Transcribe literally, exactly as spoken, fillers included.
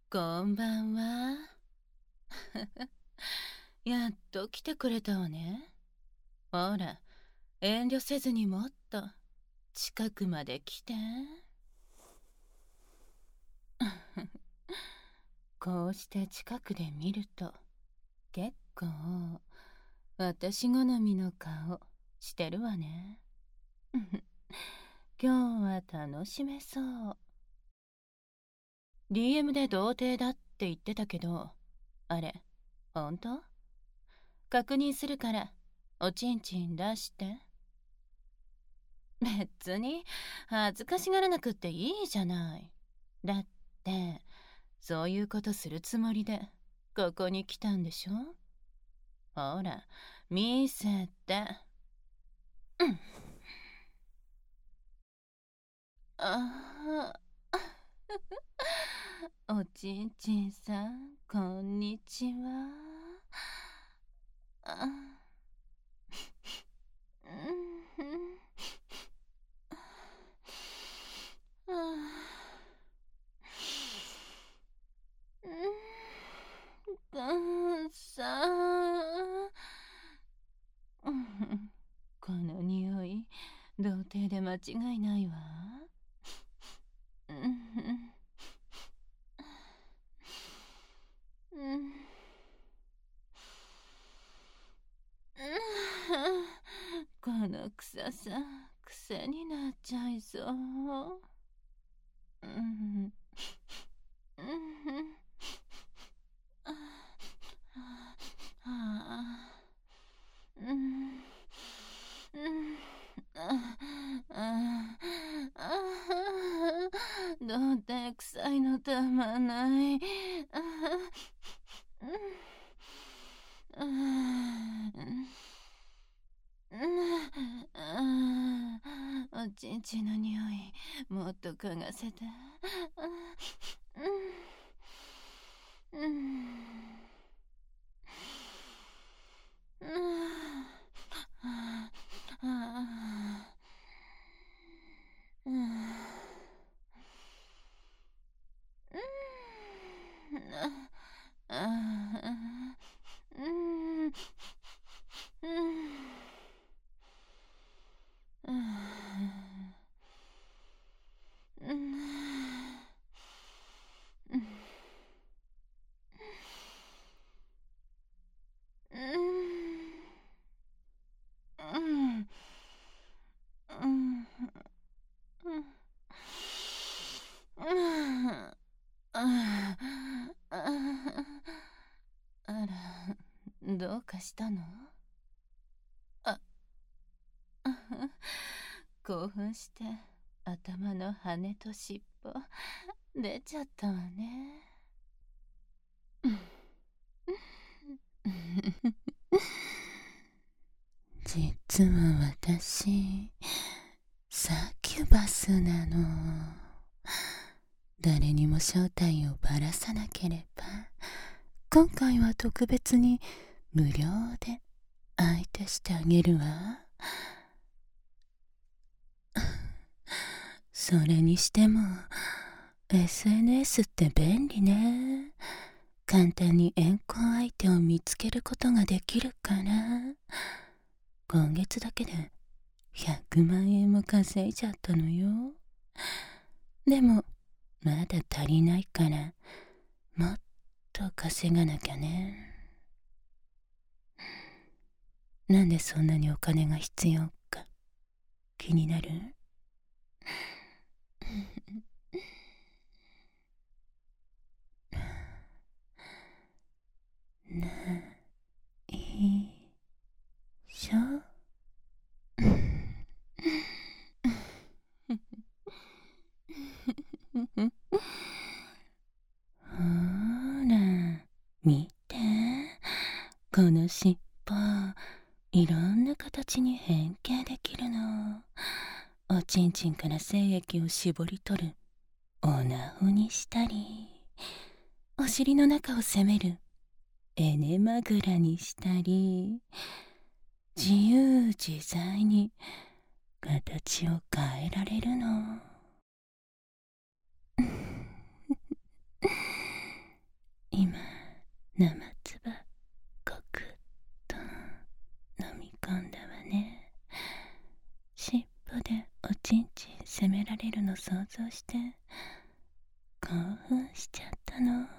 こんばんは。やっと来てくれたわね。ほら、遠慮せずにもっと近くまで来て。こうして近くで見ると結構私好みの顔してるわね。今日は楽しめそう。ディーエム で童貞だって言ってたけど、あれ本当？確認するからおちんちん出して。別に恥ずかしがらなくっていいじゃない。だってそういうことするつもりでここに来たんでしょ。ほら見せて。うん。ああおちんちんさんこんにちは。あうんうんさあ、うん、この匂い童貞で間違いないわ。うんうんこの臭さ癖になっちゃいそう。うんうんああうんうんあああ童貞臭いのたまんない。あうんうんおちんちんの匂いもっと嗅がせて。うんあら、どうかしたの？あ、興奮して頭の羽と尻尾出ちゃったわね。実は私サキュバスなの。誰にも正体をばらさなければ今回は特別に無料で相手してあげるわ。それにしても エスエヌエス って便利ね。簡単に遠行相手を見つけることができるから、今月だけでひゃくまんえんも稼いじゃったのよ。でもまだ足りないからもっと稼がなきゃね。なんでそんなにお金が必要か気になる？ないしょ。ほら見て、この尻尾いろんな形に変形できるの。おちんちんから精液を絞り取るオナホにしたり、お尻の中を攻めるエネマグラにしたり、自由自在に形を変えられるの。 生唾ごくっと飲み込んだわね。尻尾でおちんちん責められるの想像して興奮しちゃったの。